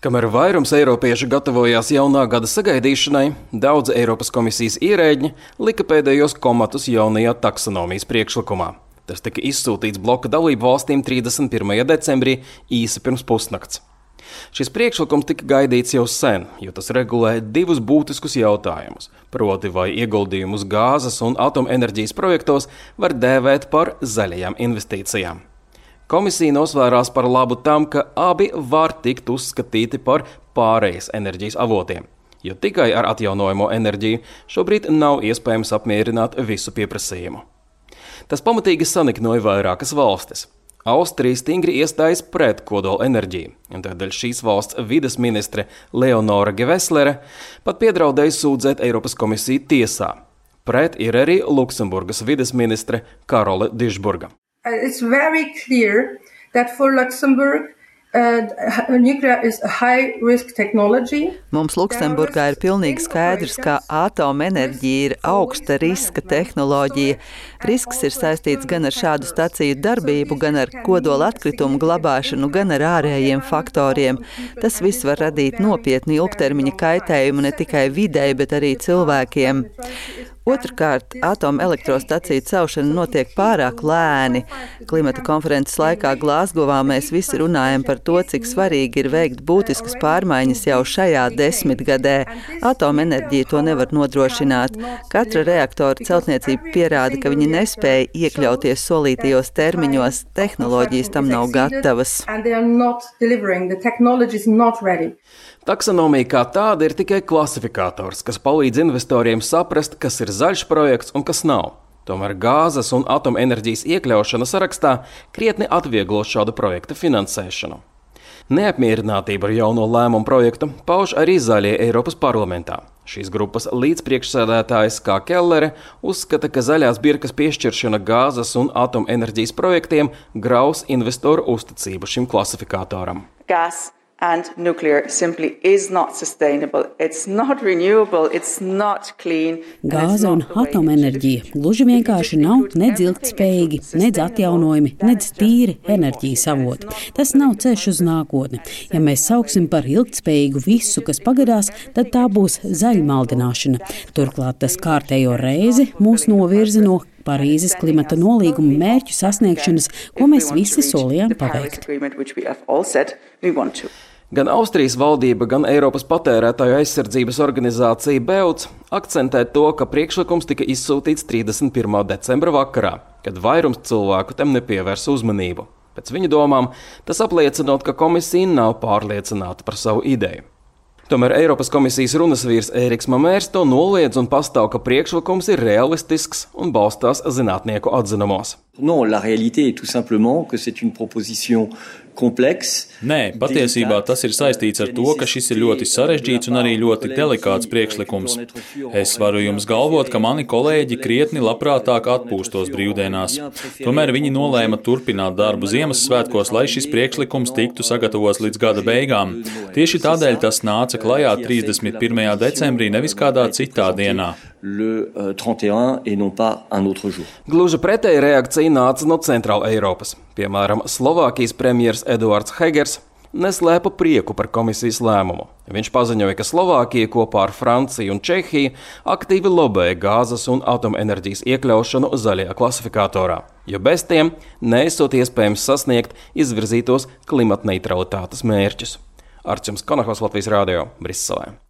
Kamēr vairums eiropiešu gatavojās jaunā gada sagaidīšanai, daudz Eiropas komisijas ierēģi lika pēdējos komatus jaunajā taksonomijas priekšlikumā. Tas tika izsūtīts bloka dalību valstīm 31. decembrī, īsi pirms pusnakts. Šis priekšlikums tika gaidīts jau sen, jo tas regulē divus būtiskus jautājumus, proti vai ieguldījumus gāzes un atomenerģijas projektos var dēvēt par zaļajām investīcijām. Komisija nosvērās par labu tam, ka abi var tikt uzskatīti par pārejas enerģijas avotiem, jo tikai ar atjaunojamo enerģiju šobrīd nav iespējams apmierināt visu pieprasījumu. Tas pamatīgi saniknoja vairākas valstis. Austrija stingri iestājas pret kodola enerģiju, un tādēļ šīs valsts vides ministre Leonora Geveslere pat piedraudēja sūdzēt Eiropas komisiju tiesā. Pret ir arī Luksemburgas vides ministre Karole Dižburga. It's very clear that for Luxembourg, nuclear is a high-risk technology. Mums Luksemburgā ir pilnīgi skaidrs, ka atomenerģija ir augsta riska tehnoloģija. Risks ir saistīts gan ar šādu staciju darbību, gan ar kodola atkritumu glabāšanu, gan ar ārējiem faktoriem. Tas viss var radīt nopietnu ilgtermiņa kaitējumu ne tikai videi, bet arī cilvēkiem. Otrkārt, atomelektrostaciju celšana notiek pārāk lēni. Klimata konferences laikā Glāzgovā mēs visi runājam par to, cik svarīgi ir veikt būtiskas pārmaiņas jau šajā desmitgadē. Atomenerģija to nevar nodrošināt. Katra reaktora celtniecība pierāda, ka viņi nespēja iekļauties solītajos termiņos, tehnoloģijas tam nav gatavas. Taksonomija kā tāda ir tikai klasifikators, kas palīdz investoriem saprast, kas ir zaļš projekts un kas nav. Tomēr gāzes un atomenerģijas iekļaušana sarakstā krietni atvieglo šādu projektu finansēšanu. Neapmierinātība ar jauno lēmumu projektu pauž arī zaļie Eiropas parlamentā. Šīs grupas līdzpriekšsēdētājs Kā Kellere uzskata, ka zaļās birkas piešķiršana gāzes un atomenerģijas projektiem graus investoru uzticību šim klasifikatoram. And nuclear simply is not sustainable. It's not renewable, it's not clean. Gāze un atomenerģija gluži vienkārši nav nedz ilgtspējīgi, nedz atjaunojami, nedz tīri enerģijas avoti. Tas nav ceļš uz nākotni. Ja mēs sauksim par ilgtspējīgu visu, kas pagadās, tad tā būs zaļmaldināšana. Turklāt tas kārtējo reizi mūs novirza no Parīzes klimata nolīguma mērķu sasniegšanas, ko mēs visi solījām paveikt. Gan Austrijas valdība, gan Eiropas patērētāju aizsardzības organizācija BEUC akcentē to, ka priekšlikums tika izsūtīts 31. decembra vakarā, kad vairums cilvēku tam nepievērsa uzmanību. Pēc viņu domām, tas apliecinot, ka komisija nav pārliecināta par savu ideju. Tomēr Eiropas komisijas runasvīrs Ēriks Mamērs to noliedz un pastāv, ka priekšlikums ir realistisks un balstās zinātnieku atzinumos. Non, la réalité est tout simplement que c'est une proposition complexe. Nē, patiesībā tas ir saistīts ar to, ka šis ir ļoti sarežģīts un arī ļoti delikāts priekšlikums. Es varu jums galvot, ka mani kolēģi krietni labprātāk atpūstos brīvdienās. Tomēr viņi nolēma turpināt darbu Ziemassvētkos, lai šis priekšlikums tiktu sagatavots līdz gada beigām. Tieši tādēļ tas nāca klajā 31. decembrī, nevis kādā citā dienā. Le 31 et non pas un autre jour. Gluži pretēja reakcija nāca no Centrāla Eiropas. Piemēram, Slovākijas premjers Eduards Hegers neslēpa prieku par komisijas lēmumu. Viņš paziņoja, ka Slovākija kopā ar Franciju un Čehiju aktīvi lobēja gāzes un atomenerģijas iekļaušanu zaļajā klasifikatorā, jo bez tiem neesot iespējams sasniegt izvirzītos klimatneitralitātes mērķus. Arčuns Konahos, Latvijas radio, Briselē.